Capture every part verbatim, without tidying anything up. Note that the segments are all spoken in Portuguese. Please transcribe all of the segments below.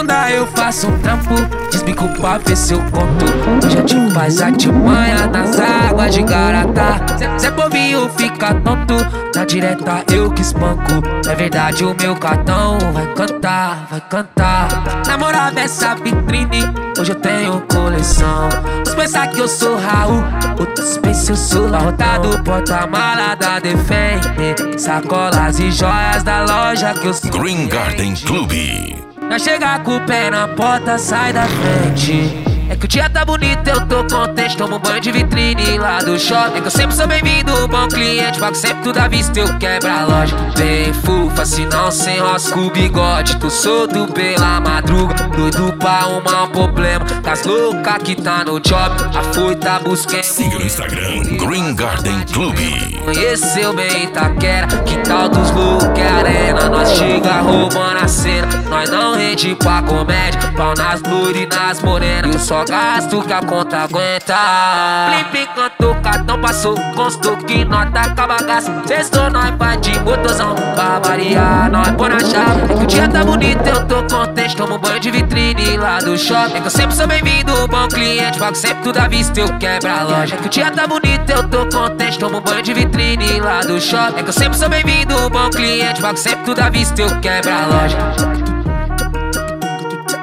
segunda eu faço um trampo, desbico pra ver se eu conto. Hoje a gente faz artimanha nas águas de Garatá. Zé Povinho fica tonto, na direta eu que espanco. É verdade, o meu cartão vai cantar, vai cantar. Namorada dessa vitrine, hoje eu tenho coleção. Uns pensar que eu sou Raul, outros pensam eu sou Larrotado. Porta-mala da Defende, sacolas e joias da loja que eu sou Green Garden Clube. Nós chega com o pé na porta, sai da frente. É que o dia tá bonito, eu tô contente. Tomo um banho de vitrine lá do shopping. É que eu sempre sou bem-vindo, bom cliente. Pago sempre tudo à vista, eu quebro a loja. Bem fufa, se não sem rosca o bigode. Tô solto pela madruga, doido pra arrumar um problema. Das loucas que tá no job, a foita busquei. Siga no Instagram, Green Garden Clube. Conheceu bem Itaquera, quintal dos loucos é arena. Nós chega roubando a cena, nós não rende pra comédia. Pau nas loiras e nas morenas, eu só gasto que a conta aguenta. Flip enquanto o cartão passou, constou que nós taca bagaço. Sextou, nós vai de motorzão, pra variar, nós põe na chave. É que o dia tá bonito, eu tô contente. Tomo um banho de vitrine lá do shopping. É que eu sempre sou bem-vindo, bom cliente. Pago sempre tudo à vista, eu quebro a loja. É que o dia tá bonito, eu tô contente. Tomo um banho de vitrine lá do shopping. É que eu sempre sou bem-vindo, bom cliente. Pago sempre tudo à vista, eu quebro a loja.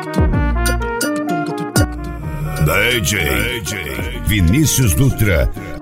D J Vinícius Dutra